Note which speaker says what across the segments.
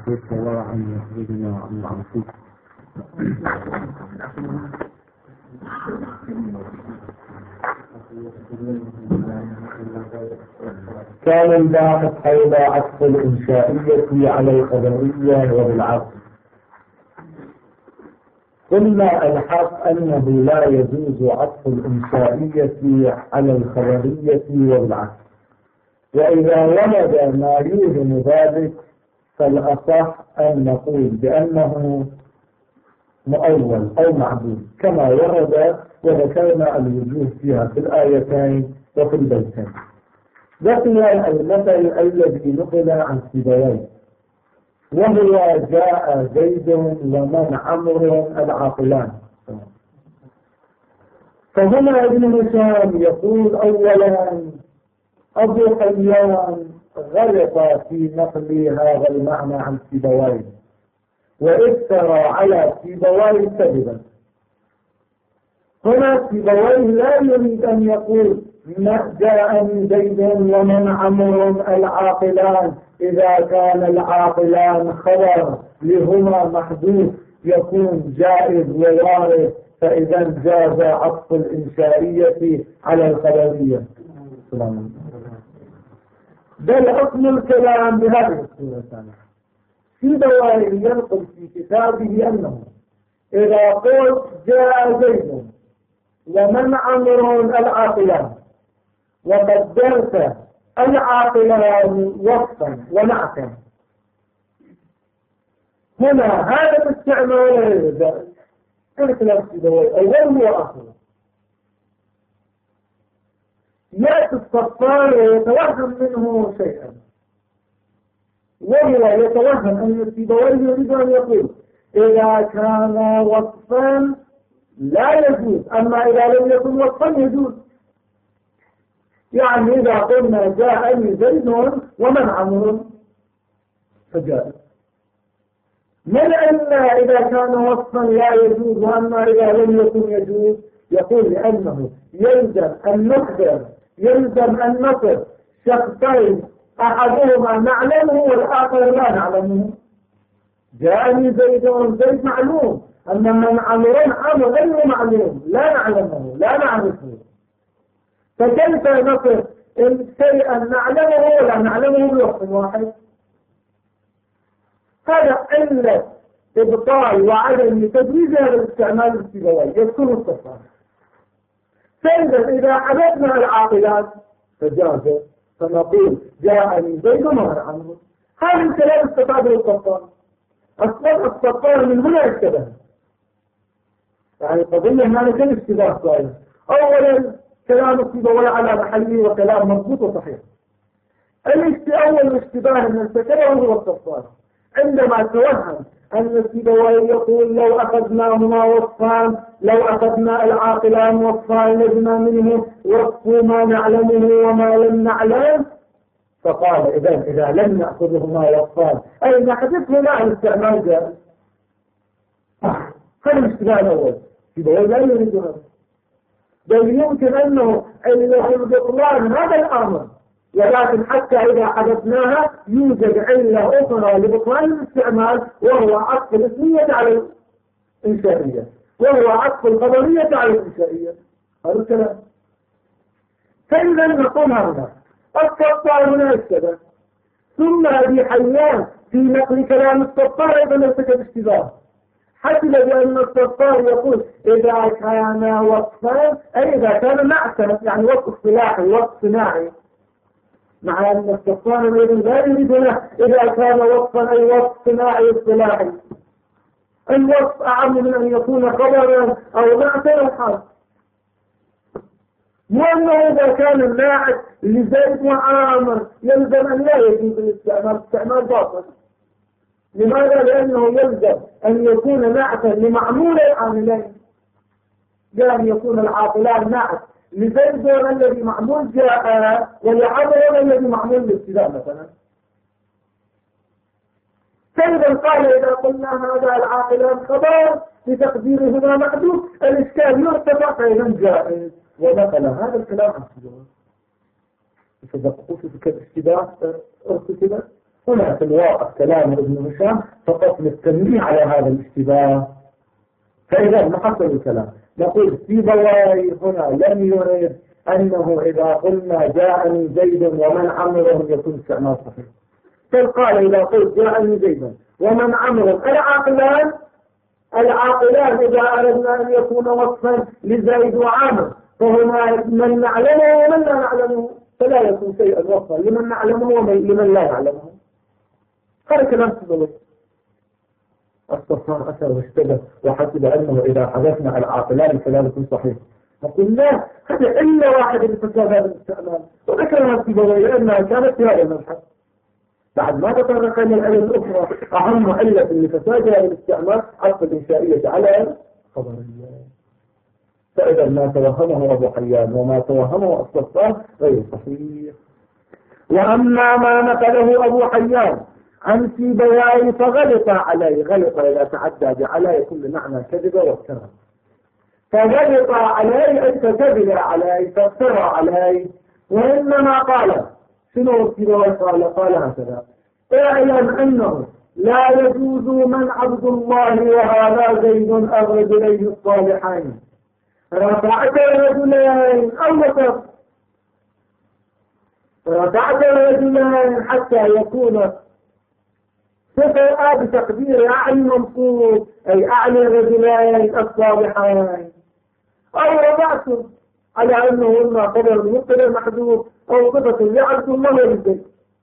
Speaker 1: الله أن يخرجنا عن العصيب. كان الباحث حول عطف الإنشائية على الخبرية وبالعكس. قلنا الحق أنه لا يجوز عطف الإنشائية على الخبرية وبالعكس، وإذا ورد ما يوهم ذلك فالأصح أن نقول بأنه مؤول أو معدود كما ورد، وذكرنا الوجوه فيها في الآيتين وفي البيتين. بقي المثل الذي نقل عن سيبويه، وهو جاء زيد ومن عمرو العاقلان. فهنا ابن هشام يقول أولا أبو حيان غلط في نقل هذا المعنى عن سيبويه وافترى على سيبويه كذبا. هنا سيبويه لا يريد أن يقول جاءني زيد ومن عمرو العاقلان إذا كان العاقلان خبر لهما محدود يكون جائز ووارد، فإذا جاز عطف الإنشائية على الخبرية. بل أصل الكلام بهذه الصورة. سيبويه ينقل في كتابه أنه إذا قلت جاء زيد ومن عمرو العاقلان وقدرت العاقلان وصفا ونعتا، هنا هذا الاستعمال الكلام سيبويه أول وآخر يأتي الصفار ويتوهم منه شيئا، وهو يتوهم أن سيبويه يريد أن يقول إذا كان وصفا لا يجوز، أما إذا لم يكن وصفا يجوز. يعني إذا قلنا جاءني زيد ومن عمرو فجاء، من أن إذا كان وصفا لا يجوز وأما إذا لم يكن يجوز، يقول لأنه يلزم أن نخبر، يلزم أن نصف شخصين أحدهما نعلمه والآخر لا نعلمه. جاءني زيد زيد معلوم، أما من عمرو عمرو غير معلوم لا نعلمه لا نعرفه، فكيف نصف شيئا نعلمه ولا نعلمه بوقت واحد؟ هذا علة إبطال وعدم تدريج هذا الاستعمال السيبويه يكون الصفار. إذا حدثنا العاقلات فجاز، فنقول جاءني زيد ومن عمرو. هذا الكلام استفاد الصفار. أصلا الصفار من هنا اشتبه، يعني قضية ما كان اشتباه صحيح. أولا كلام السيبويه على محله وكلام مضبوط وصحيح. أول الاشتباه من الفكرة هو الصفار، عندما توهم أن السيبويه يقول لو أخذناهما وصفان، لو أخذنا العاقلان وصفان لزم منه وصف ما نعلمه وما لم نعلم، فقال إذا لم نأخذهما وصفان أي نحذفهما عن الاستعمال جائز. هذا الاشتباه الأول. السيبويه لا يريد هذا، بل يمكن أنه البطلان هذا الأمر، ولكن حتى إذا حدثناها يوجد علة أخرى لبطلان الاستعمال، وهو عطف الاسمية على الإنشائية، وهو عطف الخبرية على الإنشائية. هذا الكلام. فإذا نقول هذا الصفار هنا السبب، ثم أبي حيان في نقل كلام الصفار أيضا ارتكب اشتباه، حتى بأن الصفار يقول إذا كان وصفا أي إذا كان نعتا، يعني وصف اصطلاحي وصف صناعي، مع أن الصفار لا يريد له إذا كان وصفا أي وصف صناعي اصطلاحي. الوصف أعم من أن يكون خبرا أو نعتا أو حال. وأنه إذا كان الناعت لزيد وعامر يلزم أن لا يجوز الاستعمال، استعمال باطل. لماذا؟ لأنه يلزم أن يكون نعتا لمعمول العاملين، لا أن يكون العاقلان نعت لزيد الذي معمول جاء ولعمر الذي معمول للابتداء مثلا. فإذا قال إذا قلنا هذا العاقلان خبر لتقديرهما محدود الإشكال يرتفع فإذا جائز. ونقل هذا الكلام عن سيبويه. فدققوا في الاشتباه ارتكب هنا في الواقع كلام ابن هشام فقط للتنبيه على هذا الاشتباه. فإذا نحصل الكلام نقول سيبويه هنا لم يرد أنه إذا قلنا جاءني زيد ومن عمرو يكون استعمال صحيح. بل قال إذا قلت جاءني زيد ومن عمرو العاقلان إذا أردنا أن يكون وصفا لزيد وعامر فهما من نعلمه ومن لا نعلمه، فلا يكون شيئا وصفا لمن نعلمه ولمن لا نعلمه. هذا كلام سيبويه. الصفار أثر واشتبه وحسب أنه إذا حدثنا العاقلان فلا يكون صحيح. نقول لا، هذا إلا واحد لفساد هذا الاستعمال، وذكرها سيبويه لأنها كانت في هذا المبحث. بعد ما تطرق إلى العلم الأخرى أهم علة لفساد هذا الاستعمال عطف الإنشائية على خبرية. فإذا ما توهمه أبو حيان وما توهمه الصفار غير صحيح. وأما ما نقله أبو حيان عن سيبويه فغلط عليه، غلط إذا تعدى عليه كل معنى كذب وافترى، فغلط عليه أي فكذب عليه فافترى عليه. وإنما قال شنو سيبويه قال هكذا: اعلم أنه لا يجوز من عبد الله وهذا زيد الرجلين الصالحين رفعت الرجلين أو وسط رفعت الرجلين حتى يكون صفة بتقدير أعلى منصوب أي أعلى الرجلين الصالحين، أو رفعته على أنه إما قدر مبتدأ محذوف أو صفة لعبد الله وللزيد.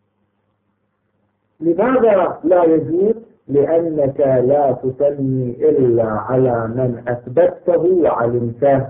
Speaker 1: لماذا لا يجوز؟ لأنك لا تثني إلا على من أثبته وعلمته.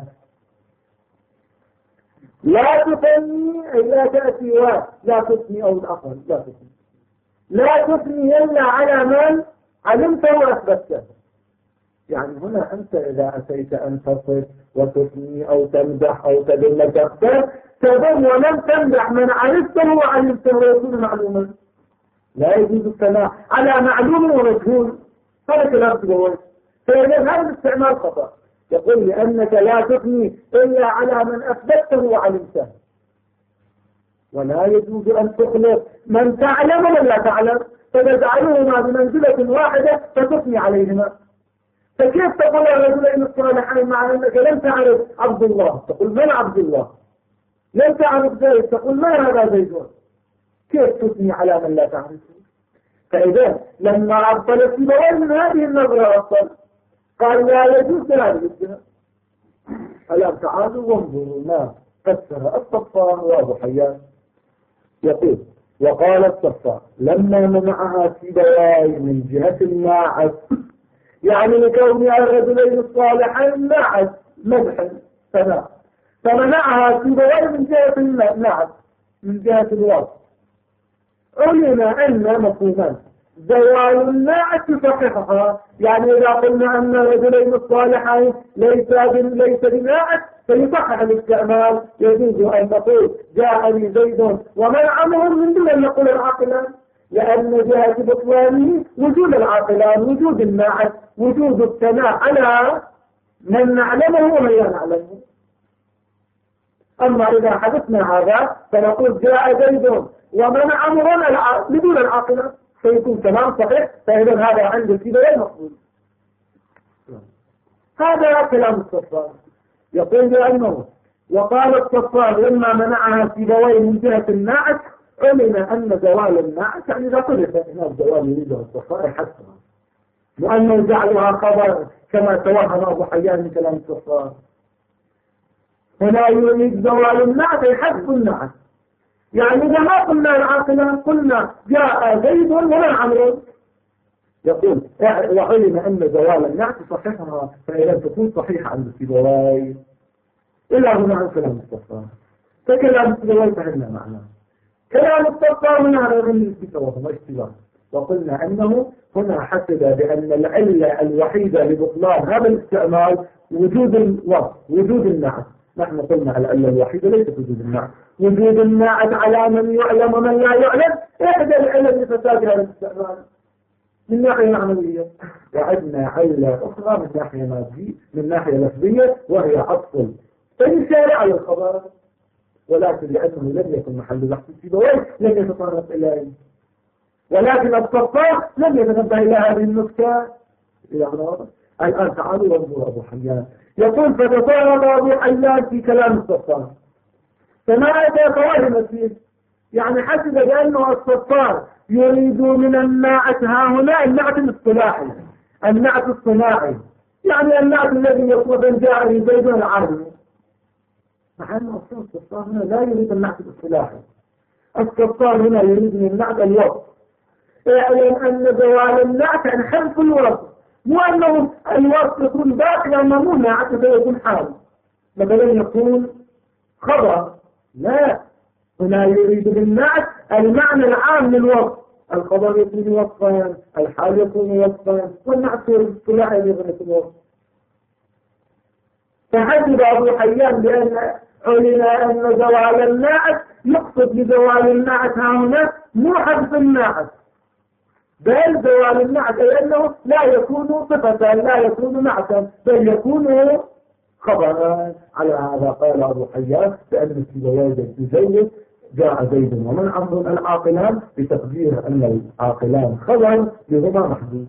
Speaker 1: لا تثني أي لا تأتي لا تثني أو الأقل لا تثني إلا على من علمته وأثبته. يعني هنا أنت إذا أتيت أن تصف وتثني أو تمدح أو تدل تختار تذم ولم تمدح من عرفته وعلمته ويكون معلوما. لا يجوز الثناء على معلوم ومجهول، هذا كلام سيبويه. فإذا هذا الاستعمال خطأ. يقول لأنك لا تثني إلا على من أثبته وعلمته، ولا يجوز أن تخلق من تعلم ومن لا تعلم فتجعلهما بمنزلة واحدة فتثني عليهما. فكيف تقول الرجلين الصالحين مع أنك لم تعرف عبد الله تقول من عبد الله، لم تعرف زيد تقول ما هذا زيد، كيف تثني على من لا تعرفه؟ فإذا لما أبطل سيبويه من هذه النظرة أبطل قال لا يجوز هذا الاجتهاد. الآن تعالوا وانظروا ما فسر الصفار وأبو حيان. يقول: وقال الصفار لما منعها سيبويه من جهة الناعت، يعني لكون الرجلين الصالحين ناعت مدحا ثناء، فمنعها سيبويه من جهة الناعت من جهة الوصف. علم أن مفهومان زوال الناعت يصححها، يعني إذا قلنا أن الرجلين الصالحين ليس بناعت فيصحح الاستعمال. يجوز أن نقول جاءني زيد ومن عمهم من دون أن نقول العاقلان، لأن جهة بطلانه وجود العاقلان، وجود الناعت، وجود الثناء على من نعلمه ومن لا نعلمه. أما إذا حدثنا هذا فنقول جاء زيد ومن عمر بدون العاقلة فيكون كلام صحيح. فإذا هذا عند سيبويه مقبول. هذا كلام الصفار. يقول بأنه وقال الصفار لما منعها سيبويه من جهة الناعت علم أن زوال الناعت يعني إذا طلب هنا الزوال يريده الصفار حسنا، وأنه جعلها خبر كما توهم أبو حيان من كلام الصفار. هنا يريد زوال الناعت يحذف الناعت، يعني إذا ما قلنا العاقلة قلنا جاء زيد ومن عمرو. يقول وعلم أن زوال النعت صحيحها فإذا تكون صحيحة عند سيبويه. إلا هنا عن كلام الصفار. فكلام سيبويه فهمنا معناه. كلام الصفار من هذا من الكتاب اشتباه، وقلنا أنه هنا حسب بأن العلة الوحيدة لبطلان هذا الاستعمال وجود الوصف، وجود النعت. نحن قلنا العلة الوحيدة ليست وجود النعت، وجود الناعت على من يعلم ومن لا يعلم إحدى العلم لفساد هذا الاستعمال من ناحية معنوية. وعندنا علة أخرى من ناحية مادية من ناحية لفظية وهي عطف الإنشاء على الخبر، ولكن لأنه لم يكن محل بحث سيبويه لم يتطرق إليه. ولكن الصفار لم يتنبه إلى هذه النكتة. الآن تعالوا وانظروا أبو حيان يقول فتطاول أبو حيان في كلام الصفار فماذا توهم فيه؟ يعني حسب بأنه الصفار يريد من الناعت ها هنا النعت الاصطلاحي، النعت الصناعي، يعني النعت الذي يطلب جاء زيد العالم. مع أن الصفار هنا لا يريد النعت الاصطلاحي، الصفار هنا يريد من النعت الوصف. اعلم أن زوال النعت عن حذف الوصف، مو أنه الوصف يكون باقي مو نعت فيكون حال، مثلا يكون خبر، لا، هنا يريد بالنعت المعنى العام للوصف، الخبر يكون وصفا، الحال يكون وصفا، والنعت الاصطلاحي يكون وصفا. فحسب أبو حيان بأن علم أن زوال النعت يقصد بزوال النعت ها هنا مو حذف النعت، بل زوال النعت أي أنه لا يكون صفة، لا يكون نعتا، بل يكون خبرا. على هذا قال أبو حيان بأن زيد جاء زيد ومن عمرو العاقلان بتقدير أن العاقلان خبر لهما محدود.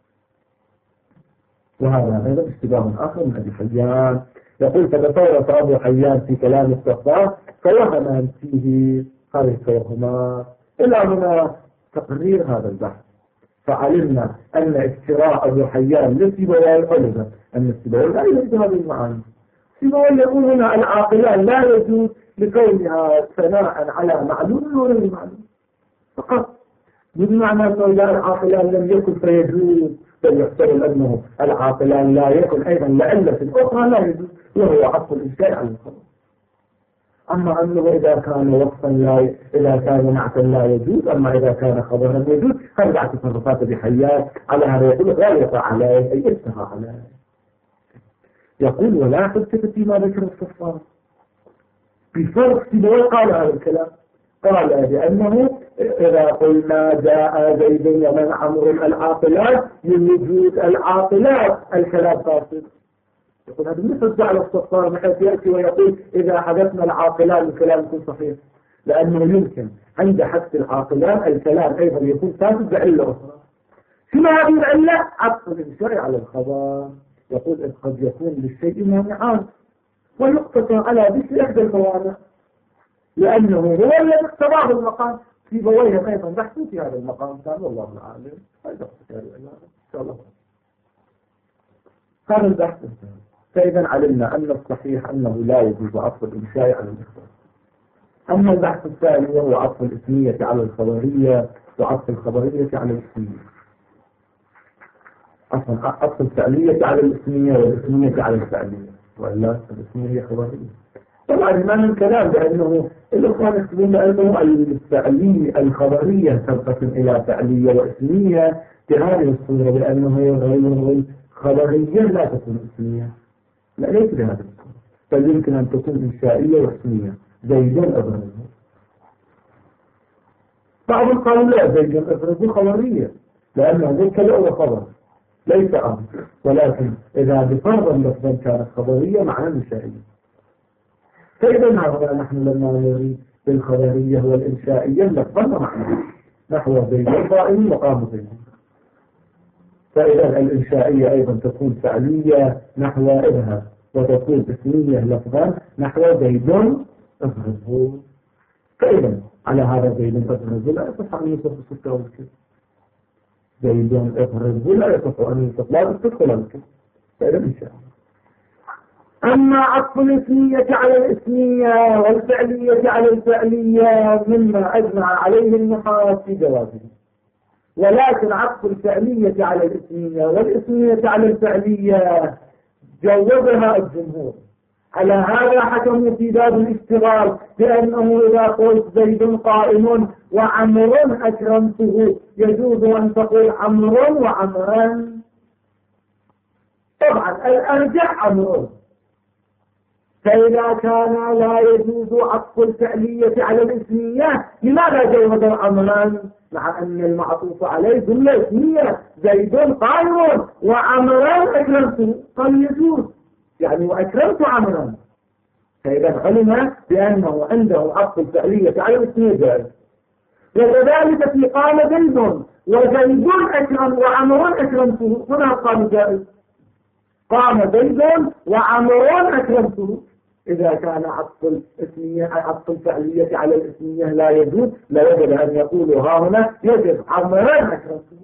Speaker 1: وهذا أيضا اشتباه آخر من أبي حيان. يقول فتطورت أبو حيان في كلام الصفار فوهم فيه هذه التوهمات. إلى هنا تقرير هذا البحث، فعلمنا أن افتراء أبو حيان لسيبويه علم أن السيبويه لا يريد هذه المعاني. سيبويه يقول هنا العاقلان لا يجوز لكونها ثناء على معلوم وغير المعلوم فقط، بمعنى أنه لا العاقلان لم يكن فيجوز، بل يحتمل أنه العاقلان لا يكن أيضا لعلة أخرى لا يجوز، وهو عطف الإنشاء على الخبر. أما أنه إذا كان وصفا لا، إذا كان نعتا لا يجوز، أما إذا كان خبرا يجوز، فارجع تصرفات بحيات على هذا يقول لا يقع عليه أي اتفى عليه. يقول ولا حجة فيما ذكر الصفار بفرق سيبويه قال هذا الكلام، قال بأنه إذا قلنا جاء زيد ومن عمرو العاقلات من وجود العاقلات الكلام فاسد. يقول هذا مثل جعل الصفار بحيث يأتي ويقول إذا حدثنا العاقلان الكلام يكون صحيح، لأنه يمكن عند حدث العاقلان الكلام أيضا يكون فاسد بعلة أخرى. شنو هذه العلة؟ عطف الإنشاء على الخبر. يقول إذ قد يكون للشيء مانعان ويقتصر على ذكر إحدى الموانع، لأنه هو الذي اقتضاه المقام. في بويه أيضا بحثوا في هذا المقام كان والله العالم. هذا إن شاء الله هذا البحث. فإذا علمنا أن الصحيح أنه لا يجوز عطف الإنشاء على الإخبار. أما البحث الثاني وهو عطف الإسمية على الخبرية وعطف الخبرية على الإسمية، عطف الفعلية على الإسمية والإسمية على الفعلية، وإلا الإسمية هي خبرية. طبعا ما من كلام بأنه الأخوان يكتبون أنه الفعلية الخبرية تنقسم إلى فعلية وإسمية بهذه الصورة، بأنه غير خبرية لا تكون إسمية، لا ليس بهذه الصورة، بل يمكن أن تكون إنشائية وإسمية. زيد أبرز، بعض قالوا لا زيد أبرز خبرية لأنه ذلك له خبر ليس أمر، ولكن إذا بفرض اللفظا كانت خبرية معنى إنشائية. فإذا نحن لما نريد بالخبرية والإنشائية لفظا معنى نحو زيد قائم مقام زيد. فإذا الإنشائية أيضا تكون فعلية نحو إذهب، وتكون اسمية لفظا نحو زيد أبرزه. فإذا على هذا زيد أبرزه لا يصح أن يصف بستة ومسكين، زيد أبرزه لا يصح أن يصف لا بستة ولا مسكين. فإذا إنشائية. أما عطف الاسمية على الاسمية والفعلية على الفعلية مما أجمع عليه النحاة في جوازه، ولكن عطف الفعلية على الاسمية والاسمية على الفعلية جوزها الجمهور. على هذا حكموا في باب الاشتغال بأنه إذا قلت زيد قائم وعمر أكرمته يجوز أن تقول عمر وعمرا. طبعا الأرجح عمر، فإذا كان لا يجوز عطف الفعلية على الاسمية لماذا جوز عمرا مع أن المعطوف عليه جملة اسمية زيد قائم وعمرا أكرمته؟ قال يجوز يعني وأكرمت عمرا. فإذا علم بأنه عنده عطف الفعلية على الاسمية جائز. وكذلك في قال زيد وزيد أكرم وعمر أكرمته، هنا قال جائز. قام زيد وعمر أكرمته. إذا كان عطف الفعلية على الاسمية لا يجوز لوجب أن يقول ها هنا يجب عمر أكرمته.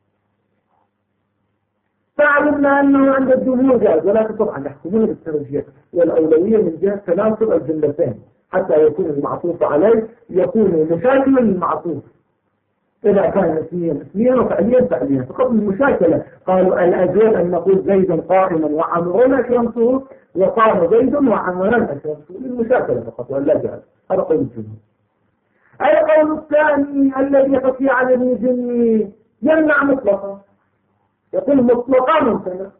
Speaker 1: فعلمنا أنه عند الجمهور جائز، ولكن طبعا يحكمون بالترجيح والأولوية من جهة تناسب الجملتين حتى يكون المعطوف عليه يكون مشاكلا للمعطوف. إذا كان اسميا وفعليا فعليا فقط المشاكلة. قالوا الأجل أن نقول زيد قائما وعمر أكرمته، وقام زيد وعمر أكرمته للمشاكلة فقط ولا جائز. هذا قول الجمهور. القول الثاني الذي خفي على الجن يمنع مطلقا، يقول مطلقا ممتنع.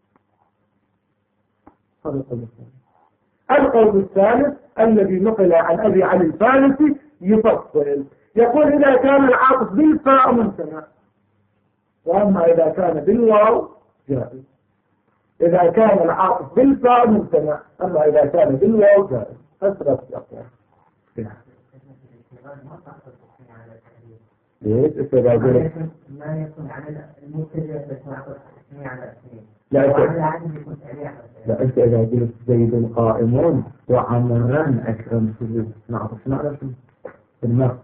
Speaker 1: هذا القول الثاني. القول الثالث الذي نقل عن أبي علي الفارسي يفصل، يقول إذا كان العاطف بالفاء ممتنع، وأما إذا كان بالواو جائز. إذا كان العاطف بالفاء ممتنع، أما إذا كان بالواو جائز. أسرع الأقوال. ليش استدعاء
Speaker 2: ما يكون على المبتدأ بس نعطف اسمي على اسمي.
Speaker 1: لا أنت إذا قلت زيد قائمون وعمرا أكرمته نعطف على شنو؟ المرء.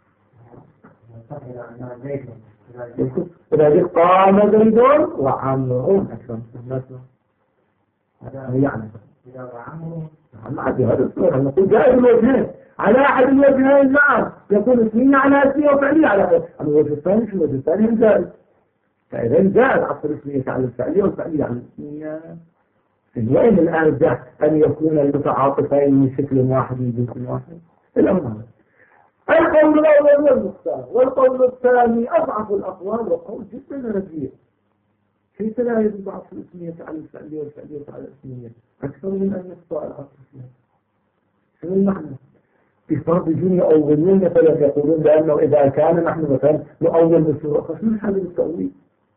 Speaker 1: إذا قلت قام زيد وعمر أكرمته مثلا هذا يعني ما عاد هذا الصورة نقول جائز الوجهين على أحد الوجهين. نعم يكون اسمية على اسمية وفعلية على اسمية. الوجه الثاني شو الوجه الثاني جائز. فإذا جائز عطف الاسمية على الفعلية والفعلية على الاسمية. وين الآن جاء أن يكون المتعاطفين من شكل واحد من جنس واحد؟ الأمر القول الأول والمختار، والقول الثاني أضعف الأقوال وقول جدا رجيع. كيف لا يجب عطف الاسمية على الفعلية والفعلية على الاسمية أكثر من أن يخطأ العطف الاسمية؟ شنو المعنى؟ في فرض جن يؤولون مثلا يقولون بأنه إذا كان نحن مثلا نؤول بسورة فشنو حل التأويل؟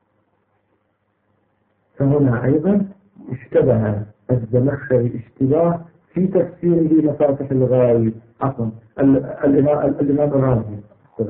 Speaker 1: فهنا أيضا اشتبه الزمخشري اشتباه في تفسيره مفاتح الغاية. عفوا الإمام الرازي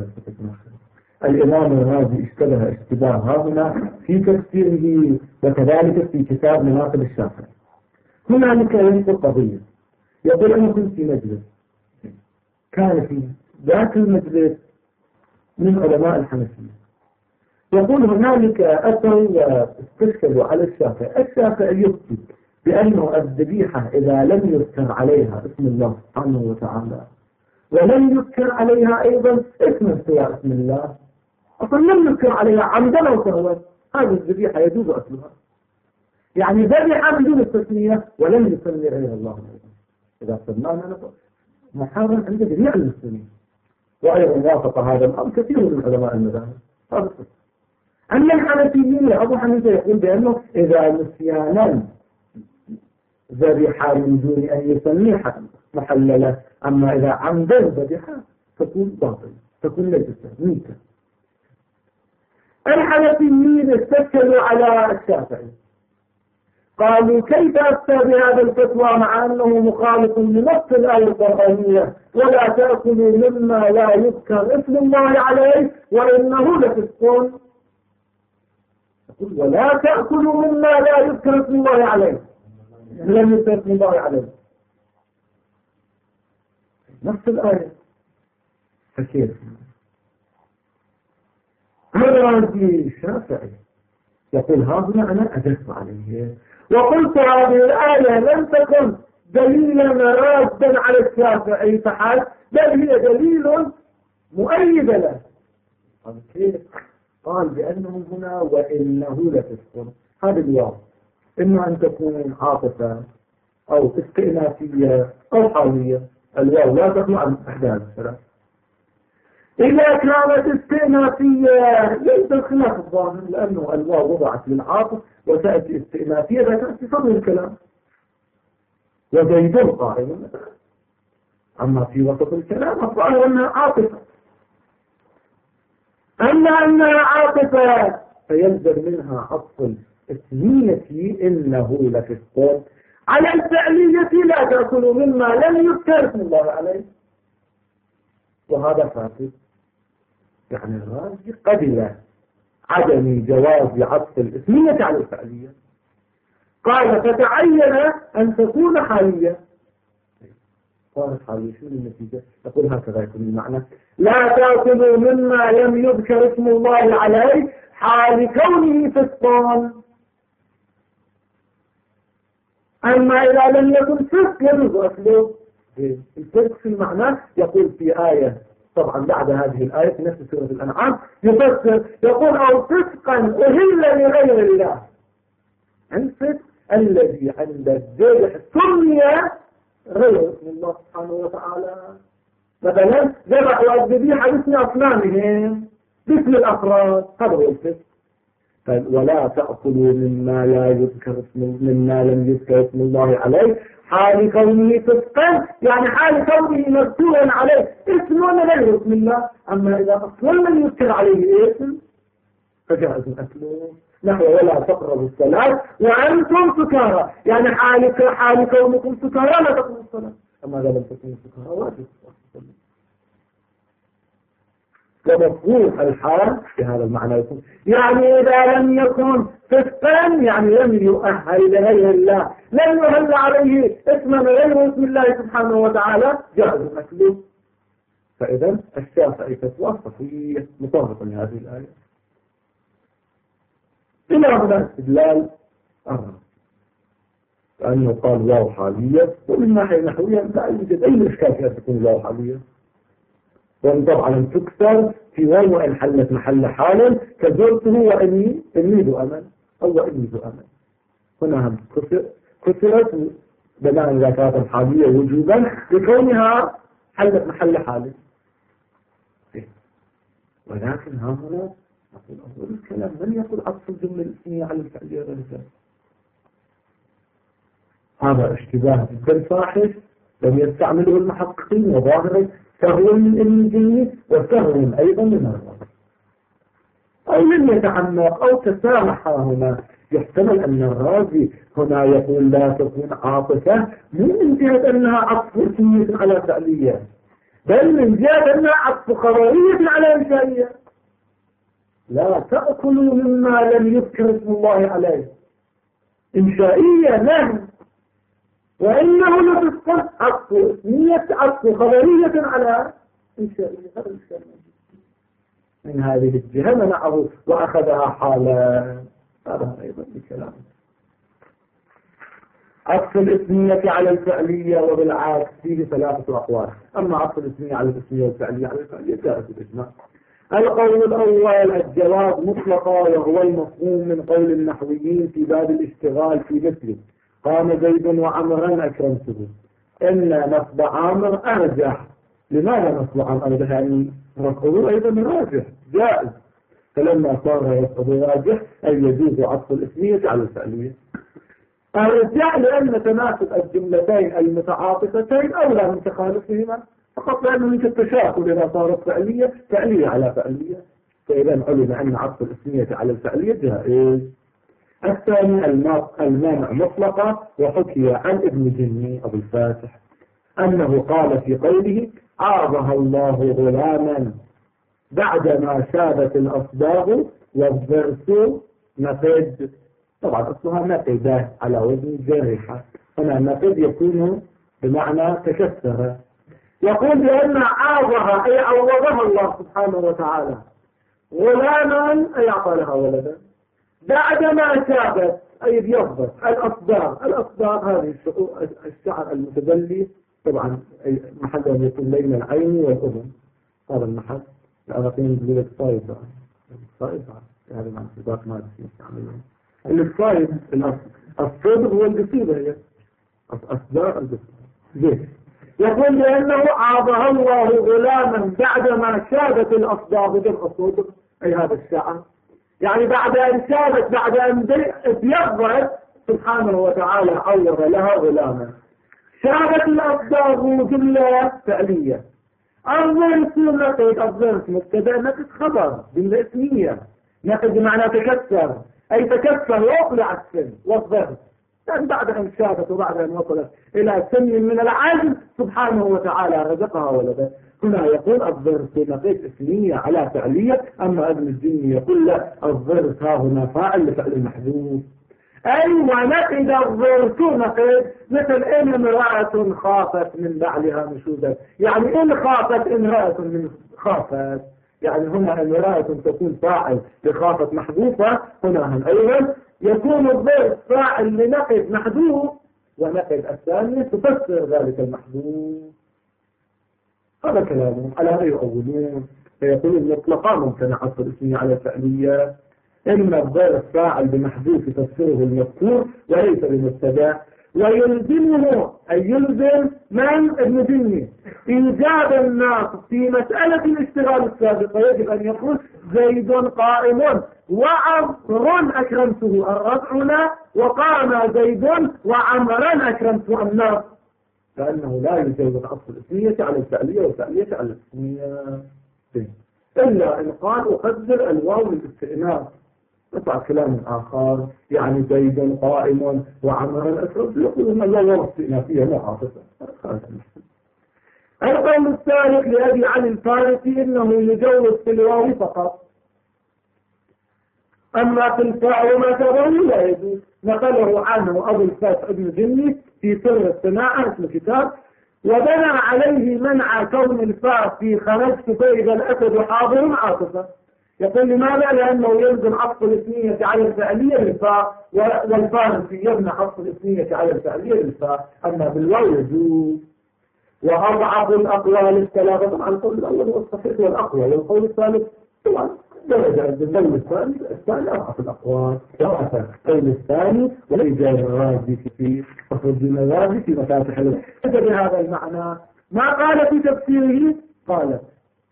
Speaker 1: اشتبه اشتباه هنا في تفسيره وكذلك في كتاب مناقب الشافعي. هنالك ينقل قضية، يقول أنا كنت في مجلس كان في ذاك المجلس من علماء الحنفية، يقول هنالك أتوا واستشكلوا على الشافعي يكتب بأنه الذبيحة إذا لم يذكر عليها اسم الله سبحانه وتعالى ولم يذكر عليها أيضا اسم سوى اسم الله، أصلا لم يذكر عليها عمدا أو سهوا، هذه الذبيحة يجوز أكلها. يعني ذبيحة بدون التسمية ولم يسمي عليها الله أيضا، إذا سمانا محرم عند جميع المسلمين. وأيضا وافق هذا الأمر كثير من علماء المذاهب. هذا أما الحنفيين أبو حنيفة يقول بأنه إذا نسيانا ذبيحة من دون أن يسميها محللة، أما إذا عمدا ذبيحة تكون باطل، تكون نجسة ميتة. الحنفيين استشكلوا على الشافعي، قالوا كيف أفتى بهذا الفتوى مع أنه مخالف لنص الآية القرآنية ولا تأكلوا مما لا يذكر اسم الله عليه وإنه لفسق. ولا تأكلوا مما لا يذكر اسم الله عليه، لم يذكر اسم الله عليه نفس الآية. فكيف هذا عندي الشافعي يقول هذا أنا أدرس عليه وقلت هذه الآية لم تكن دليلا رادا على الشافعي فحسب، بل هي دليل مؤيد له. كيف؟ قال بأنه هنا وإنه لفسق. هذا الواو إما أن تكون عاطفة أو استئنافية أو حالية. الواو لا تطلع عن أحداث الثلاث. إذا كانت استئنافية ليس الخلاف الظاهر، لأنه الواو وضعت للعاطف وتأتي استئنافية إذا كانت في صدر الكلام وزيد قائم. أما في وسط الكلام الظاهر أنها عاطفة. أما أنها عاطفة فيلزم منها عطف الاسمية إنه لفسق على الفعلية لا تأكلوا مما لم يذكر اسم الله عليه، وهذا فاسد. يعني الرازي قبل عدم جواز عطف الاسمية على الفعلية. قال فتعين أن تكون حالية. صارت حالية، شو النتيجة؟ يقول هكذا يكون المعنى: لا تأكلوا مما لم يذكر اسم الله عليه حال كونه فسقا. أما إذا لم يكن فسق يجوز أكله. الفسق في المعنى يقول في آية، طبعا بعد هذه الآية في نفس سورة الأنعام يفسر يقول: أو فسقا أهل لغير الله. الفسق الذي عند الذبح سمي غير اسم الله سبحانه وتعالى. مثلا ذبحوا الذبيحة باسم أصنامهم، باسم الأفراد، هذا هو الفسق. ولا تأكلوا مما لم يذكر اسم الله عليه حال كونه فسقا، يعني حال كونه مذكورا عليه اسم غير اسم الله. أما إذا أصلا لم يذكر عليه اسم فجائز أكله. نحو ولا تقربوا الصلاة وأنتم سكارى، يعني حال كونكم سكارى لا تقربوا الصلاة. أما إذا لم تكونوا سكارى واجب الصلاة. ومفهوم الحال في هذا المعنى يكون يعني إذا لم يكن فسقا، يعني لم يؤهل لغير الله، لم يهل عليه اسما غير اسم الله سبحانه وتعالى، جائز أكله. فإذا الشافعي فتوى صحيح مطابق لهذه الآية. إلى هنا استدلال آخر، لأنه قال واو حالية، ومن ناحية نحوية لا يوجد أي إشكال فيها تكون واو حالية، وأن طبعا تكسر في واو إن حلت محل حالا كزرته وإني ذو أمل أو إني ذو أمل. هنا كسرت بناء إذا كانت حالية وجوبا لكونها حلت محل حال. ولكن ها هنا نقول أول الكلام من يقول عطف الجملة الاسمية على الفعلية غير ذلك؟ هذا اشتباه جدا فاحش لم يستعمله المحققين، وظاهره سهو من الجني وسهو أيضا من الرب، أو لم يتعمق أو تسامح. هنا يحتمل أن الرازي هنا يقول لا تكون عاطفة من جهة أنها عطف اسمية على فعلية، بل من جهة أنها عطف خبرية على إنشائية. لا تأكلوا مما لم يذكر اسم الله عليه، إنشائية نعم، وإنه لفسق عطف اسمية عطف خبرية على إنشائية. هذا الإشكال من هذه الجهة منعه وأخذها حالا. هذا أيضا بكلام عطف الاسمية على الفعلية وبالعكس فيه ثلاثة أقوال. أما عطف الاسمية على الاسمية والفعلية على الفعلية جاءت بالإجماع. القول الأول الجواز مطلقا، وهو المفهوم من قول النحويين في باب الاشتغال في مثله قام زيد وعمرا أكرمته، إن نصب عامر أرجح. لماذا نصب عامر أرجح؟ يعني نصبه أيضا راجح جائز، فلما صار يصب راجح أي يجوز عطف الاسمية على الفعلية. أرجح لأن تناسب الجملتين المتعاطفتين أولى من تخالفهما، فقط لأنه من التشاكل إذا صارت فعلية على فعلية، فإذا علم أن عطف الاسمية على الفعلية جائز. الثاني المانع مطلقا، وحكي عن ابن جني أبو الفاتح أنه قال في قوله عاضها الله غلاما بعدما شابت الأصباغ والضرس نقد. طبعا أصلها نقدة على وزن جرحة، هنا نقد يكون بمعنى تكسر. يقول بأن عاضها أي عوضها الله سبحانه وتعالى غلاما أي أعطى لها ولدا بعدما شابت أي بيضت الأصباغ هذه الشعر المتدلي، طبعا محل يكون بين العين والأذن، هذا المحل الأغاقين بلغة صايدة هذا معنى سباق ما يستعملون الصايد. الصدر هو القصيدة، هي أصباغ القصيدة. يقول لأنه عاضها الله غلاما بعدما شابت الأصباغ بالأصدر أي هذا الشعر، يعني بعد أن شابت بعد أن ابيضت سبحانه وتعالى عوض لها غلاما. شابت الأصباغ جملة فعلية. الظرف نقد، الظرف مبتدأ نقد خبر جملة اسمية، نقد بمعنى تكسر أي تكسر وأقلع السن والظرف، يعني بعد أن شابت وبعد أن وصلت إلى سن من العجز سبحانه وتعالى رزقها ولدا. هنا يقول الظرف نقيض اسمية على فعلية، أما ابن الجني يقول لا، الظرف ها هنا فاعل لفعل المحذوف. أي ونقد الظرف نقيض، مثل إن امرأة خافت من بعلها نشوزا، يعني إن خافت امرأة من خافت، يعني هنا امرأة تكون فاعل لخافت محذوفة، هنا أيضا يكون الظرف فاعل لنقد محذوف، ونقد الثانية تفسر ذلك المحذوف. هذا كلامهم على هذا يؤولون، فيقولون مطلقا ممكن عطف الاسمية على الفعلية، إن الظرف فاعل بمحذوف تفسره المذكور وليس بمبتدأ، ويلزمه أي يلزم من ابن جني إيجاد الناس في مسألة الاشتغال السابقة، يجب أن يقول زيد قائم وعمر أكرمته، الرفع لا، وقام زيد وعمرا أكرمته الناس، فأنه لا يجوز عطف الاسمية على الفعلية والفعلية على الاسمية، إلا إن قال أقدر الواو للاستئناف، يطلع كلام آخر، يعني زيد قائم وعمرا أكرمته، يقولون الواو الاستئنافية لا عاطفة. القول الثالث لأبي علي الفارسي إنه يجوز في الواو فقط، أما في الفاء وما ترون لا يجوز. نقله عنه أبو الفتح ابن جني في سر الصناعة اسم الكتاب، وبنى عليه منع كون الفاء في خرجت فإذا الأسد حاضر عاطفة. يقول لماذا؟ لأنه يلزم عطف الاسمية على الفعلية للفاء، والفارسي يبنى عطف الاسمية على الفعلية للفاء، أما بالواو يجوز. وأضعف الأقوال الثلاثة، طبعا القول الأول هو الصحيح والأقوى، والقول الثالث طبعا درجة القول الثاني أضعف الأقوال، القول الثاني والإجابة الرازي في الدين الرازي في مفاتح العلم. بهذا المعنى ما قال في تفسيره قال،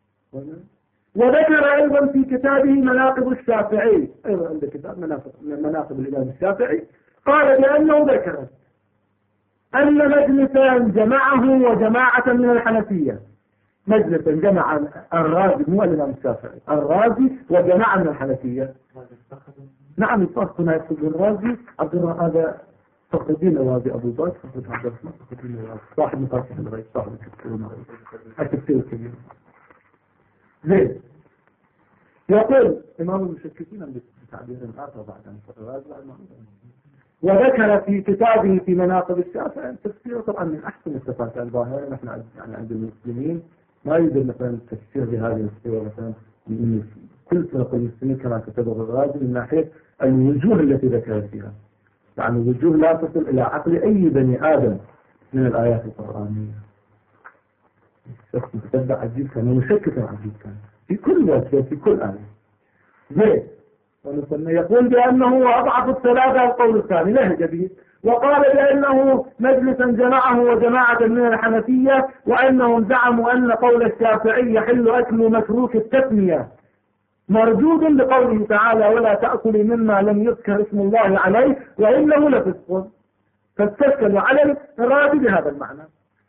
Speaker 1: وذكر أيضا في كتابه مناقب الشافعي، أيضا عند كتاب مناقب الإمام الشافعي، قال بأنه ذكر أن مجلسا جمعه وجماعة من الحنفية، مجلسا جمع الرازي مو الإمام الشافعي، الرازي وجماعة من الحنفية. نعم الفرق هنا يقصد الرازي عبد الرحمن، هذا فخر الدين الرازي أبو بكر، فخر الدين الرازي صاحب مفاتيح الغيب، صاحب التفسير الكبير. زين، يقول إمام المشككين بتعبير آخر بعد أن الرازي وذكر في كتابه في مناقب الشافعي التفسير طبعا من أحسن التفاسير الظاهرة. نحن يعني عند المسلمين ما يوجد مثلا التفسير بهذه الصورة مثلا من كل فرق المسلمين كما كتبه الرازي من ناحية الوجوه التي ذكر فيها، يعني وجوه لا تصل إلى عقل أي بني آدم من الآيات القرآنية. شخص متتبع عجيب كان ومشكك عجيب كان في كل وقت في كل آية. زين، يقول بأنه أضعف الثلاثة القول الثاني لا جديد، وقال بأنه مجلسا جمعه وجماعة من الحنفية، وأنهم زعموا أن قول الشافعي يحل أكل متروك التسمية مردود لقوله تعالى ولا تأكل مما لم يذكر اسم الله عليه وإنه لفسق، فاستشكلوا على الرازي بهذا المعنى.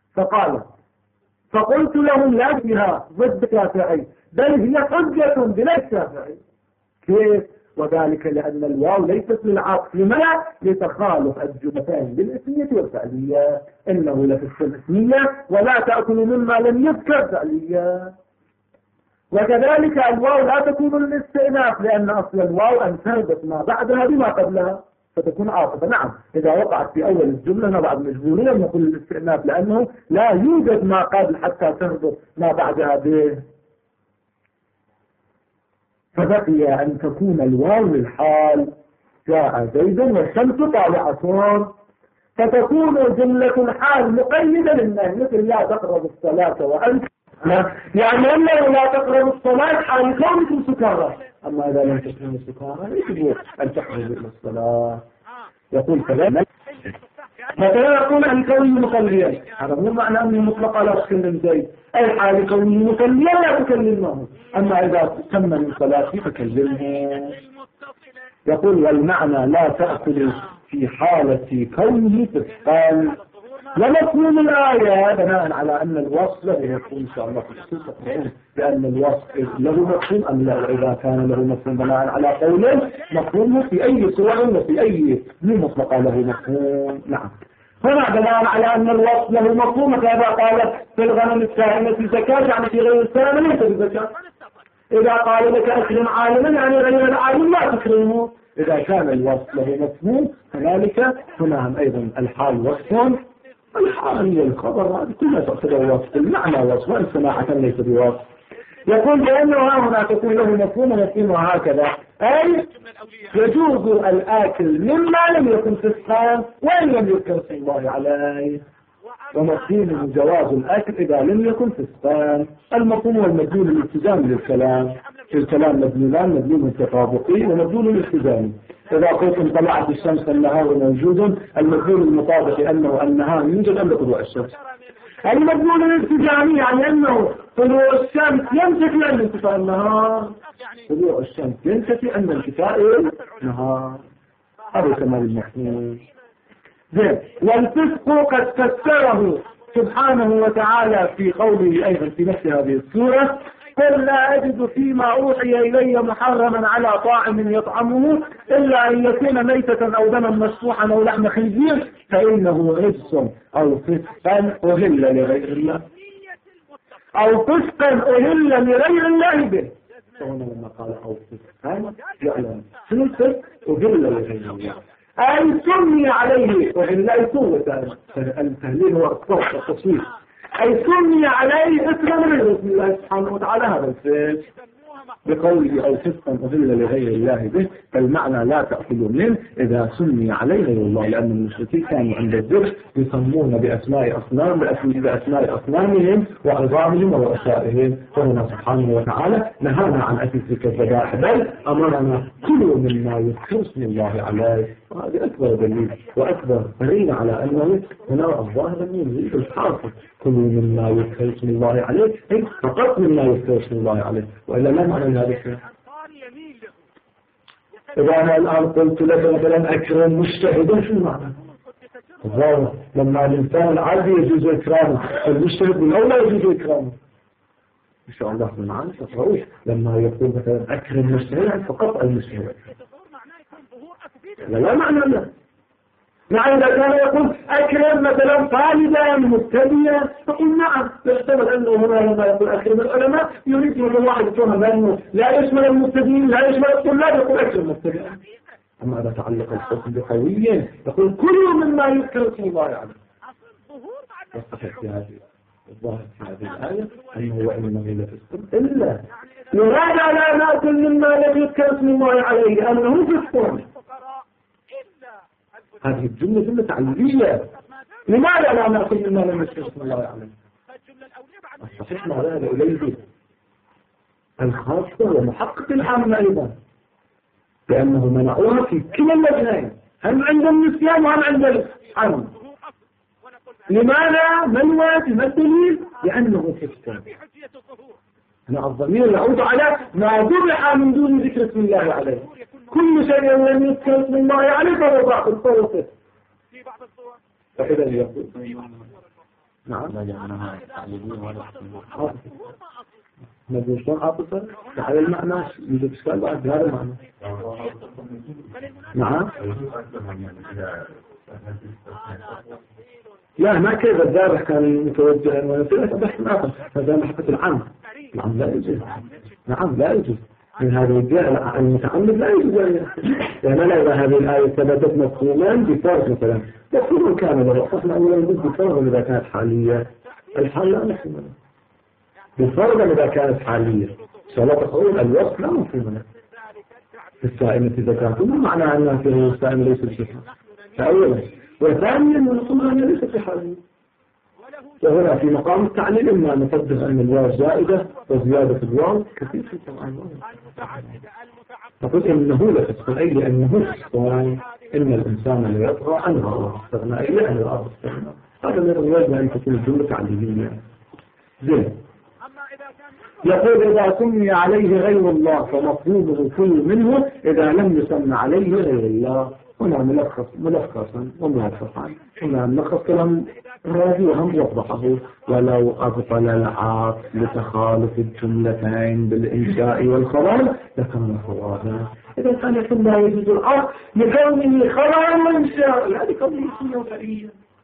Speaker 1: فقلت لهم لا بها ضد الشافعي، بل هي حجة بلا الشافعي. كيف؟ وذلك لأن الواو ليست للعطف، لما؟ لتخالف الجملتين بالاسمية والفعلية، إنه لفسق الاسمية ولا تأكل مما لم يذكر فعلية. وكذلك الواو لا تكون للاستئناف، لأن أصل الواو أن تربط ما بعدها بما قبلها فتكون عاطفة. نعم، إذا وقعت في أول الجملة نبعد مجبورين أن نقول الاستئناف، لأنه لا يوجد ما قبل حتى تربط ما بعدها به. فبقي أن تكون الواو للحال، جاء زيد والشمس طالعة، فتكون جملة الحال مقيدة للنهي، مثل لا تقرب الصلاة وأنت يعني أنه لا تقرب الصلاة حال كونكم سكارى، أما إذا لم تكونوا سكارى يجب أن تحرموا إلى الصلاة. يقول كذلك مثلا يقول عن كونه مصليا، هذا مو معنى أنه مطلقا لا تكلم زيد، أي حال كونه مصليا لا تكلمه، أما إذا تم من صلاته فكلمه. يقول والمعنى لا تأكل في حالة كونه فسقا. ومفهوم الآية بناء على أن الوصف له يكون إن شاء الله في السلطة، لأن الوصف له مفهوم أم لا، وإذا كان له مفهوم بناء على قوله مفهومه في أي صور وفي أي مطلقة له مفهوم. نعم، هنا دلالة على أن الوصف له مفهوم، كذا قال في الغنم السائمة الزكاة يعني في غير السائمة ليس بزكاة. إذا قال لك أكرم عالما يعني غير العالم لا تكرمه. إذا كان الوصف له مفهوم كذلك هنا أيضا الحال وصف، الحال والخبر هذه كلها تعتبر وصف، المعنى وصف وإن سماحة ليس بوصف. يقول بأنه هنا تكون له مفهوم يكون هكذا، أي يجوز الآكل مما لم يكن فسقا وإن لم يذكر اسم الله عليه، ومفهوم جواز الأكل إذا لم يكن فسقا. المفهوم والمدلول الالتزام للكلام، في الكلام مدلولان، مدلول التطابقي ومدلول الالتزامي. إذا قلتم طلعت الشمس النهار موجود، المدلول المطابق أنه النهار يوجد قبل طلوع الشمس. المدلول الالتزامي يعني أنه طلوع الشمس ينتفي أن انتفاء النهار، طلوع الشمس ينتفي أن انتفاء النهار. هذا كمال المفهوم. زين. والفسق قد فسره سبحانه وتعالى في قوله أيضا في نفس هذه السورة: قل لا أجد فيما أوحي إلي محرما على طاعم يطعمه إلا أن يكون ميتة أو دما مسفوحا أو لحم خنزير فإنه رجس أو فسقا أهل لغير الله، أو فسقا أهل لغير الله به. هنا لما قال أو فسقا يعلم فسق أهل لغير الله، أي سمي عليه، وإن لا يكون التهليل هو أكثر التصوير، أي سمي عليه اسما من اسم الله سبحانه وتعالى هذا الفسق بقوله أو فسقا أهل لغير الله به، فالمعنى لا تأخذوا منه إذا سمي عليه غير الله، لأن المشركين كانوا عند الذبح يسمون بأسماء أصنامهم وعظامهم ورؤسائهم، فهنا سبحانه وتعالى نهانا عن أكل تلك الذبائح، بل أمرنا كلوا مما يذكر اسم الله عليه. وهذا أكبر دليل وأكبر دليل على أنه هنا الظاهر أنه يريد الحاصل، كلوا مما يذكر اسم الله عليه، أي فقط مما يذكر اسم الله عليه، وإلا لا معنى ذلك. إذا أنا الآن قلت لك مثلا أكرم مجتهدا، شو المعنى؟ الظاهر لما الإنسان العادي يجوز إكرامه، المجتهد من أولى يجوز إكرامه إن شاء الله. من معنى تفرعوش لما يقول مثلا أكرم مجتهدا فقط المجتهد، لا معنى له. مع إذا كان يقول أكرم مثلا طالبا مبتدئا فقل نعم، يحتمل أنه هنا لما يقول أكرم العلماء يريد من الواحد يفهم بأنه لا يشمل المبتدئين لا يشمل الطلاب، يقول أكرم مبتدئا. أما إذا تعلق الحكم بقويا يقول كل مما يذكر اسم الله عليه. والصحيح في هذه الظاهر في هذه الآية أنه وإنما هي لفسق إلا لماذا لا نأكل مما لم يذكر اسم الله عليه لأنه فسق. هذه الجملة جملة تعليلية، لماذا لا نأكل مما لم يذكر اسم الله عليه؟ الصحيح معناه إليه الخاصة ومحقق العامة أيضا، لأنه منعوها في كلا الوجهين، هم عند النسيان وهم عند العلم. لماذا؟ ما الوجه؟ ما الدليل؟ لأنه فسق. أنا الضمير يعود على ما ذبح من دون ذكر اسم الله عليه، كل شيء لم يذكر اسم الله عليه فهو باطل فهو فسق. فإذا يقول نعم نبي شلون عاطفة على المعنى يوجد إشكال بعد هذا المعنى. نعم لا ما كيف الذابح كان متوجها ونسيت بحث آخر، هذا محبة العام. نعم لا يجوز، نعم لا يجوز من هذه الجهة المتعمد لا يجوز، يعني لا إذا هذه الآية ثبتت مفهوما بفرق مثلا مفهوم كامل وقفنا أولا بفرق إذا كانت حالية، الحال لا مفهوم بفرق إذا كانت حالية، صلاة تقول الوصف لا مفهوم له. السائمة زكاة ما معنى أنها في السائمة ليس بشيء فأولا، وثانيا نقول أنها ليست بحالية. وهنا في مقام التعليل إما نقدم أن الواو زائدة وزيادة الواو كثير في طبعا نقول إنه لفسق أي لأنه فسقان، إن الإنسان ليطغى أن الله استغنى أي لأن الله استغنى. هذا من الواجب أن تكون الجملة تعليلية. زين. يقول إذا سمي عليه غير الله فمطلوبه كل منه إذا لم يسمى عليه غير الله. هنا ملخصا وموافقا، هنا ملخص كلام الراوي وهم يوضحه. ولو أبطل العاطف لتخالف الجملتين بالإنشاء والخبر لكان فرادا. إذا كان يقول لا يجوز العاطف لكونه خبر وإنشاء هذه قضية وفرية،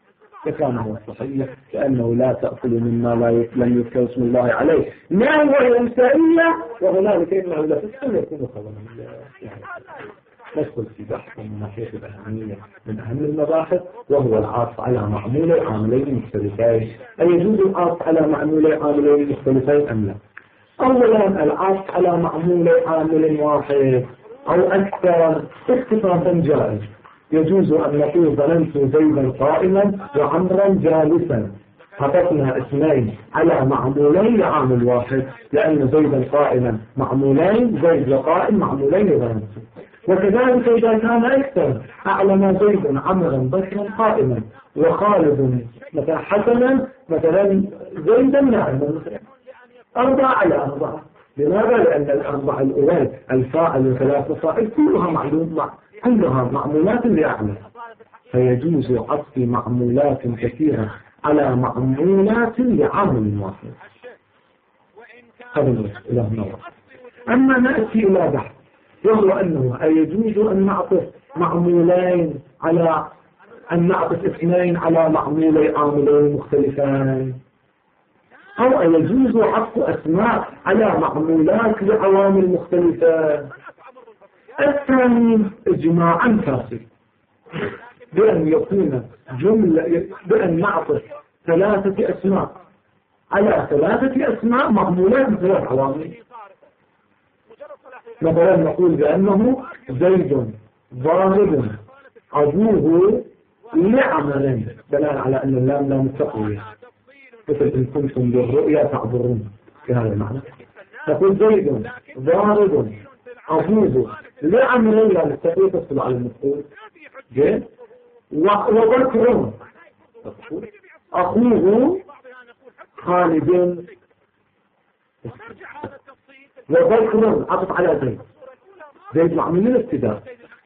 Speaker 1: فكان هو الصحيح لأنه لا تأكل مما لم يذكر اسم الله عليه نعم وهي إنسائية وهنالك إنه لا تسكن يكون خبرا يعني ندخل في بحث من ناحية الأهمية من أهم المباحث وهو العطف على معمولي عاملين مختلفين. يجوز العطف على معمولي عاملين مختلفين أم لا؟ أولا العطف على معمولي عامل واحد أو أكثر اتفاقا جائز. يجوز أن نقول ظننت زيدا قائما وعمرا جالسا، حطفنا اسمين على معمولين لعامل واحد لأن زيدا قائما معمولين، زيد وقائم معمولين ظننت. وكذلك إذا كان أكثر أعلم زيد عمرا بكرا قائما وخالد مثلا حسنا مثلا زيدا ناعما 4 على 4. لماذا؟ لأن الأربعة الأولى الفاعل وثلاث مفاعل كلها معمولات لأعلى، فيجوز عطف معمولات كثيرة على معمولات لعامل واحد. هذا إلى هنا. أما نأتي إلى بحث وهو أنه يجوز أن نعطف معمولين على أن نعطف اثنين على معمولي عاملين مختلفين، أو يجوز عطف أسماء على معمولات لعوامل مختلفة. الثاني إجماعا فاسد بأن يكون بأن نعطف 3 أسماء على 3 أسماء معمولات ب3 عوامل. مثلا نقول بأنه زيد ضارب أبوه لعمل بناء على أن اللام لام التقوية، مثل إن كنتم بالرؤيا تعبرون في هذا المعنى. نقول زيد ضارب أبوه لعمل لام التقوية تصل على المفعول وذكر أخوه خالد وذكر عطف على زيد، زيد معمول للابتداء،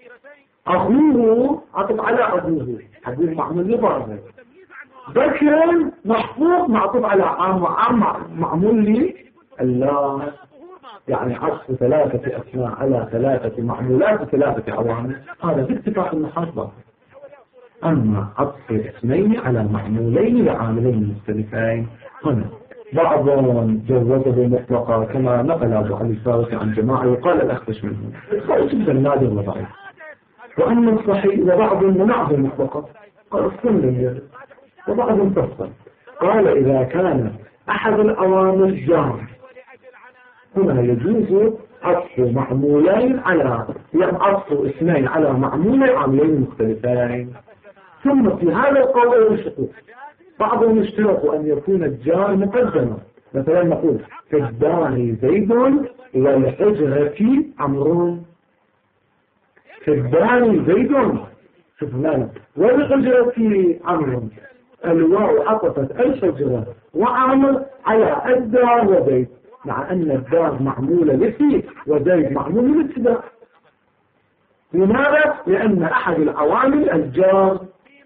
Speaker 1: أخوه عطف على أبوه، أبوه معمول للضرب، ذكر محفوظ معطوف على عام معمول لي اللام. يعني عطف 3 أسماء على 3 معمولات ب3 عوامل، هذا باتفاق المحاسبة. أما عطف اسمين على معمولين لعاملين مختلفين هنا بعضهم جوزه مطلقا كما نقل أبو علي الفارسي عن جماعة وقال الأخفش منهم جدا نادر وضعيف. وأما الصحيح وبعض منعه مطلقا قال السنة وبعض فصل قال إذا كان أحد الأوامر جار هنا يجوز عطف معمولين على عطف اثنين على معمولين عاملين مختلفين. ثم في هذا القول يشترط بعضهم يشترط أن يكون الجار مقدما، مثلا نقول في الدار زيد والحجرة عمرو، في الدار زيد شوف ماذا والحجرة عمرو، الواو عطفت الحجرة وعمر على الدار وزيد، مع أن الدار معمولة لفي وزيد معمول للابتداء. لماذا؟ لأن أحد العوامل الجار.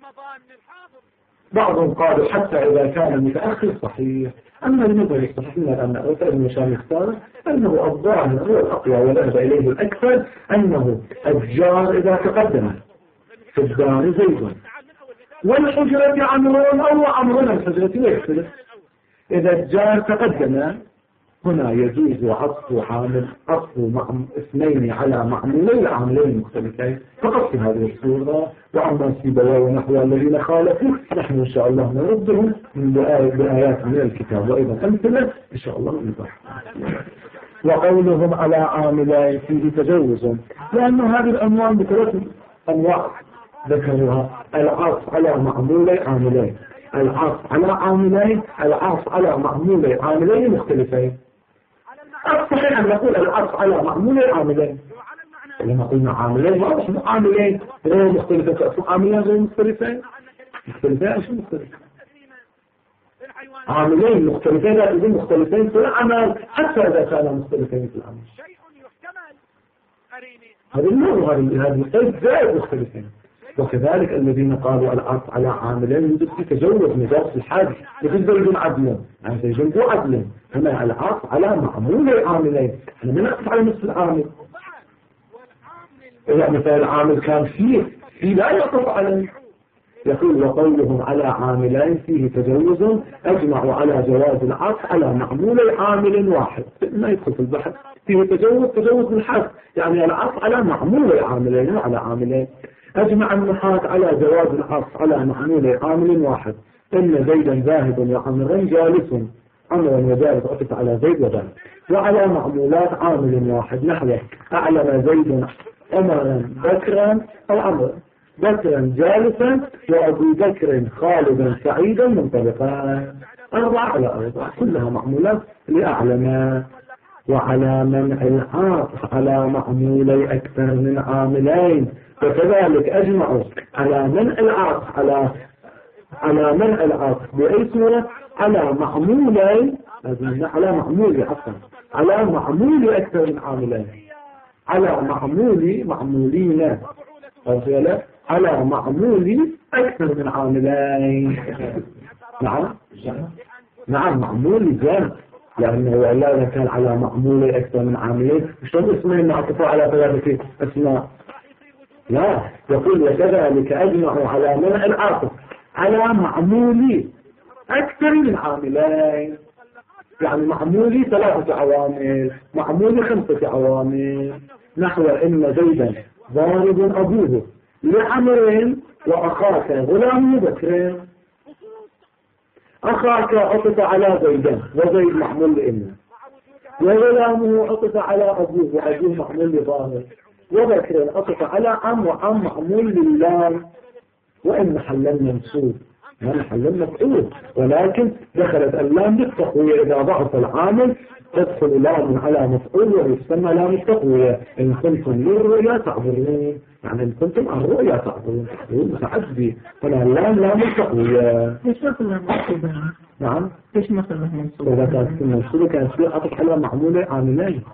Speaker 1: بعضهم قالوا حتى إذا كان المتأخر صحيح، أما المذهب الصحيح أن المشايخ يختار أنه الظاهر هو الأقوى وذهب إليه الأكثر أنه الجار إذا تقدم في الدار زيد والحجرة عمرون أو عمرون الحجرة يختلف. إذا الجار تقدم هنا يجوز عطف اثنين على معمولين عاملين مختلفين فقط في هذه الصورة. وعما سيبوا ونحو الذين خالفوا نحن إن شاء الله نردهم بآيات من الكتاب وإذا أمثلة إن شاء الله نبحث. وقولهم على عاملين فيه تجوز، لأن هذه الأنواع ب3 أنواع ذكرها: العطف على معمولي عاملين، العطف على عاملين، العطف على معمولي عاملين مختلفين. الصحيح أن نقول العطف على معمولي عاملين، لما قلنا عاملين واضح عاملين غير مختلفين، عاملين غير مختلفين، مختلفين شو مختلفين؟ عاملين مختلفين لا يكون مختلفين في العمل حتى إذا كانوا مختلفين في العمل. هذا النوع هذا مختلف زائد مختلفين. وكذلك الذين قالوا العطف على عاملين يوجد في تجوز مجاز الحادث مثل زيد عدل عن زيد عدل، هنا العطف على معمول عاملين، احنا ما نعطف على نفس العامل. إذا مثلا العامل كان فيه لا يعطف عليه، يقول وقولهم على عاملين فيه تجوز أجمعوا على جواز العطف على معمول عامل واحد، ما يدخل في البحث، فيه تجوز بالحث، يعني العطف على معمول عاملين وعلى عاملين. أجمع النحاة على جواز العطف على معمول عامل واحد، إن زيدا ذاهب وعمرا جالس، عمرا وجالس عطف على زيد وذاهب، وعلى معمولات عامل واحد نحو أعلم زيد عمرا بكرا أو عمرا بكرا جالسا وأبو بكر خالدا سعيدا منطلقا، 4 على 4 كلها معمولات لأعلم. وعلى منع العاطف على معمولي أكثر من عاملين، وكذلك أجمعوا على منع العاطف على منع العاطف بأي صورة على معمولي على معمول أكثر من عاملين، على معمولين على معمول أكثر من عاملين. نعم معمول جامد، لأنه إذا كان على معمول أكثر من عاملين شلون اسمين نعطفوا على 3 أسماء؟ لا، يقول وكذلك أجمعوا على منع العاطف على معمول أكثر من عاملين، يعني معمولي 3 عوامل، معمولي 5 عوامل، نحو إن زيدا ضارب أبوه لعمر وأخاك غلام بكر، أخاك عطف على زيدا وزيد محمول لإنه، وغلامه عطف على أبوه وأبوه محمول لضارب، وبكر عطف على عم وعم محمول لله، وإن محل منصوب ما محل مفعول، ولكن دخلت اللام بالتقوية، إذا ضعف العامل تدخل لام على مفعول ويسمى لام التقوية، إن كنتم للرؤيا تعبرون، يعني إن كنتم عن الرؤيا تعبرون متعدي، فلا اللام لام التقوية.
Speaker 2: ليش مثلا منصوبة؟
Speaker 1: نعم
Speaker 2: ليش مثلا منصوبة؟
Speaker 1: إذا كانت منصوبة كانت في عطف على معمولة عاملين.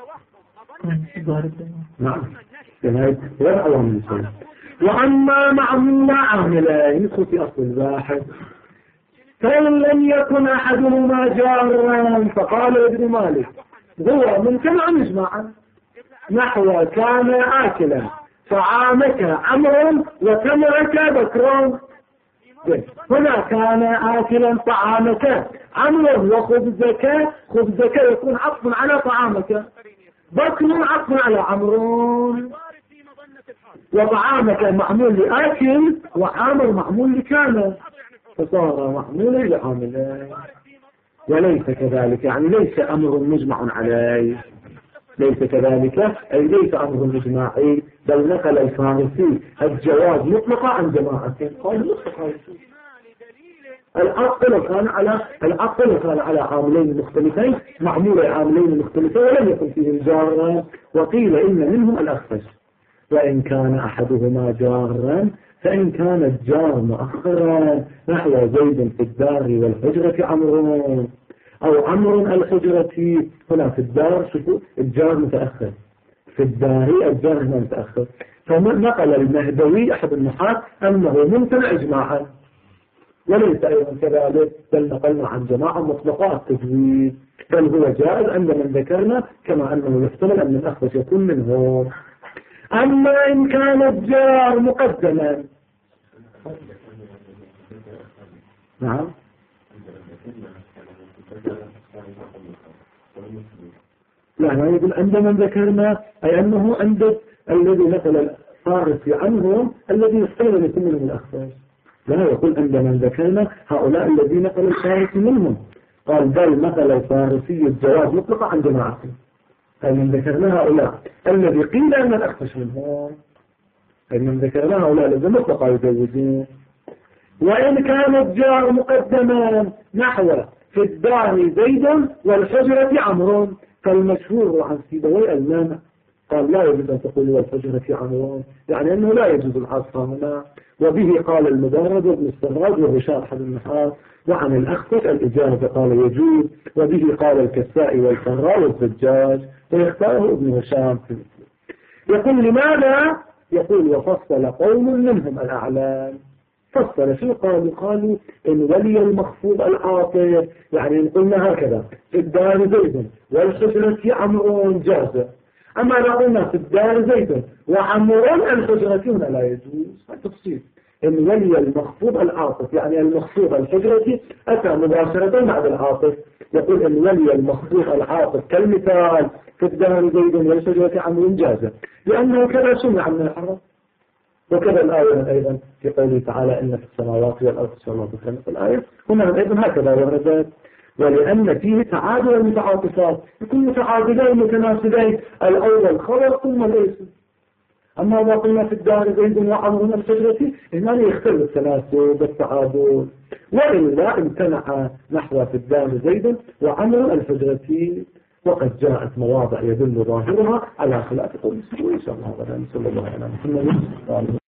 Speaker 1: نعم لهذا غير عوامل الإنسان. وأما معمول عاملين يدخل في أصل الباحث، فإن لم يكن أحدهما جارا، فقال ابن مالك هو ممتنع إجماعا، نحو كان آكلا طعامك عمر وتمرك بكر، هنا كان آكلا طعامك عمر وخبزك يكون عطف على طعامك، بكر عطف على عمر، وطعامك معمول لآكل وعامر معمول لكان، فصار معمول لعاملين. وليس كذلك، يعني ليس أمر مجمع عليه، ليس كذلك أي ليس أمر مجمعي، بل نقل الفارسي الجواز مطلقا عن جماعة، قال مطلقا. العقل كان على عاملين مختلفين، معمول عاملين مختلفين ولم يكن فيهم جارا، وقيل إن منهم الأخفش، وإن كان أحدهما جارا فإن كان الجار مؤخرا، نحو زيد في الدار والحجرة عمرون، أو عمر الحجرة، هنا في الدار شوفوا الجار متأخر، في الدار الجار هنا متأخر، فنقل المهدوي أحد النحاة أنه ممتنع إجماعا، وليس أيضا كذلك، بل نقلنا عن جماعة مطلقاء التجويد، بل هو جائز عند من ذكرنا، كما أنه يحتمل أن الأخفش يكون منه. أما إن كان الجار مقدما، نعم لا يقول عند من ذكرنا، أي أنه عند الذي نقل الفارسي عنهم الذي يحتمل أن يكون منهم الأخفش، لا يقول عند من ذكرنا هؤلاء الذين نقل الفارسي منهم، قال بل نقل الفارسي الجواز مطلقا عن جماعته، من ذكرنا هؤلاء الذي قيل أن الأخفش منهم، من ذكرنا هؤلاء الذي مطلقا يجوزون. وإن كان الجار مقدما، نحو في الدار زيد والحجرة عمرو، فالمشهور عن سيبوي المانع، قال لا يجوز أن تقول والحجرة عمرو، يعني أنه لا يجوز العطف هنا، وبه قال المدرج وابن السراج وهشام أحد النحاة، وعن الأخفش الإجازة قال يجوز، وبه قال الكسائي والفراء والزجاج، ويختاره ابن هشام. يقول لماذا؟ يقول وفصل قوم منهم الأعلام، فصل شو قالوا إن ولي المخفوض العاطف، يعني إن قلنا هكذا في الدار زيد والحجرة عمرو جاز، أما لو قلنا في الدار زيد وعمرو الحجرة هنا لا يجوز، التفصيل إن ولي المخفوض العاطف، يعني المخفوض الحجرتي أتى مباشرة بعد العاطف. يقول إن ولي المخفوض العاطف كالمثال في الدار زيد والشجرة عمرو جازة، لأنه كذا سمع من الحرف. وكذا الآية أيضا في قوله تعالى إن في السماوات والأرض والسماوات في الآية هنا أيضا هكذا وردت. ولأن فيه تعادل المتعاطفات، يكون متعادلين متناسبين، الأول خبر ثم الاسم. أما ما قلنا في الدار زيد وعمرو من الشجرة هنا يختلف التناسب والتعادل، وإلا امتنع نحو في الدار زيد وعمرو الحجرة. وقد جاءت مواضع يدل ظاهرها على خلاف قول السبوي. إن شاء الله صلى الله عليه وسلم.